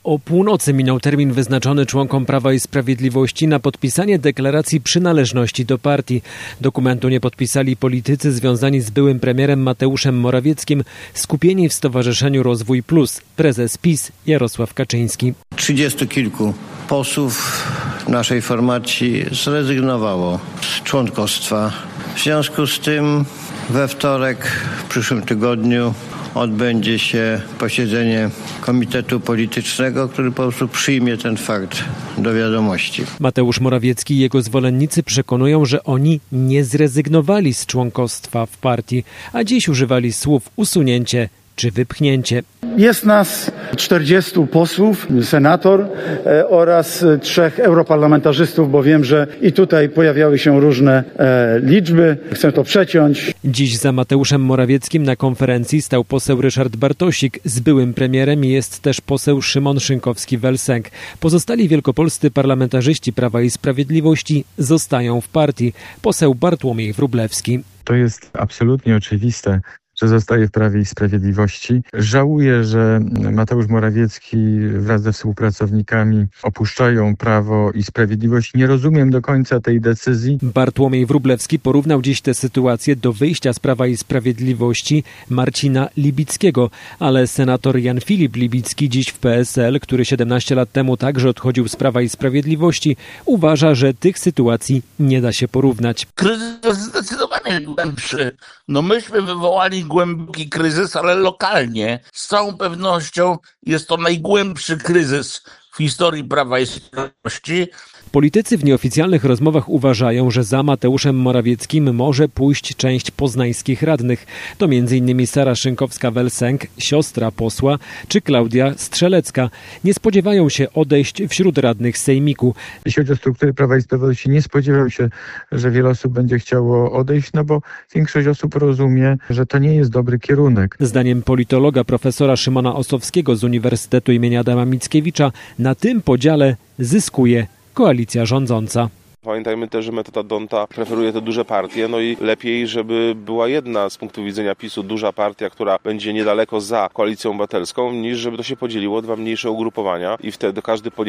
O północy minął termin wyznaczony członkom Prawa i Sprawiedliwości na podpisanie deklaracji przynależności do partii. Dokumentu nie podpisali politycy związani z byłym premierem Mateuszem Morawieckim, skupieni w Stowarzyszeniu Rozwój Plus, prezes PiS Jarosław Kaczyński. 30 kilku posłów naszej formacji zrezygnowało z członkostwa. W związku z tym we wtorek w przyszłym tygodniu odbędzie się posiedzenie Komitetu Politycznego, który po prostu przyjmie ten fakt do wiadomości. Mateusz Morawiecki i jego zwolennicy przekonują, że oni nie zrezygnowali z członkostwa w partii, a dziś używali słów usunięcie czy wypchnięcie. Jest nas 40 posłów, senator oraz 3 europarlamentarzystów, bo wiem, że i tutaj pojawiały się różne liczby. Chcę to przeciąć. Dziś za Mateuszem Morawieckim na konferencji stał poseł Ryszard Bartosik. Z byłym premierem jest też poseł Szymon Szynkowski-Welsenk. Pozostali wielkopolscy parlamentarzyści Prawa i Sprawiedliwości zostają w partii. Poseł Bartłomiej Wróblewski. To jest absolutnie oczywiste, że zostaje w Prawie i Sprawiedliwości. Żałuję, że Mateusz Morawiecki wraz ze współpracownikami opuszczają Prawo i Sprawiedliwość. Nie rozumiem do końca tej decyzji. Bartłomiej Wróblewski porównał dziś tę sytuację do wyjścia z Prawa i Sprawiedliwości Marcina Libickiego, ale senator Jan Filip Libicki, dziś w PSL, który 17 lat temu także odchodził z Prawa i Sprawiedliwości, uważa, że tych sytuacji nie da się porównać. Kryzys jest zdecydowanie głębszy. Myśmy wywołali głęboki kryzys, ale lokalnie. Z całą pewnością jest to najgłębszy kryzys w historii Prawa i Sprawiedliwości. Politycy w nieoficjalnych rozmowach uważają, że za Mateuszem Morawieckim może pójść część poznańskich radnych. To m.in. Sara Szynkowska-Welsenk, siostra posła, czy Klaudia Strzelecka. Nie spodziewają się odejść wśród radnych sejmiku. Jeśli chodzi o struktury Prawa i Sprawiedliwości, nie spodziewam się, że wiele osób będzie chciało odejść, bo większość osób rozumie, że to nie jest dobry kierunek. Zdaniem politologa profesora Szymona Ossowskiego z Uniwersytetu im. Adama Mickiewicza na tym podziale zyskuje koalicja rządząca. Pamiętajmy też, że metoda D'Hondta preferuje te duże partie, i lepiej, żeby była jedna z punktu widzenia PiS-u duża partia, która będzie niedaleko za Koalicją Obywatelską, niż żeby to się podzieliło 2 mniejsze ugrupowania i wtedy każdy po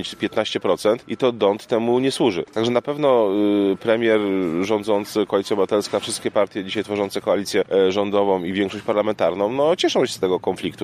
10-15% i to D'Hondt temu nie służy. Także na pewno premier rządzący, Koalicja Obywatelska, wszystkie partie dzisiaj tworzące koalicję rządową i większość parlamentarną, cieszą się z tego konfliktu.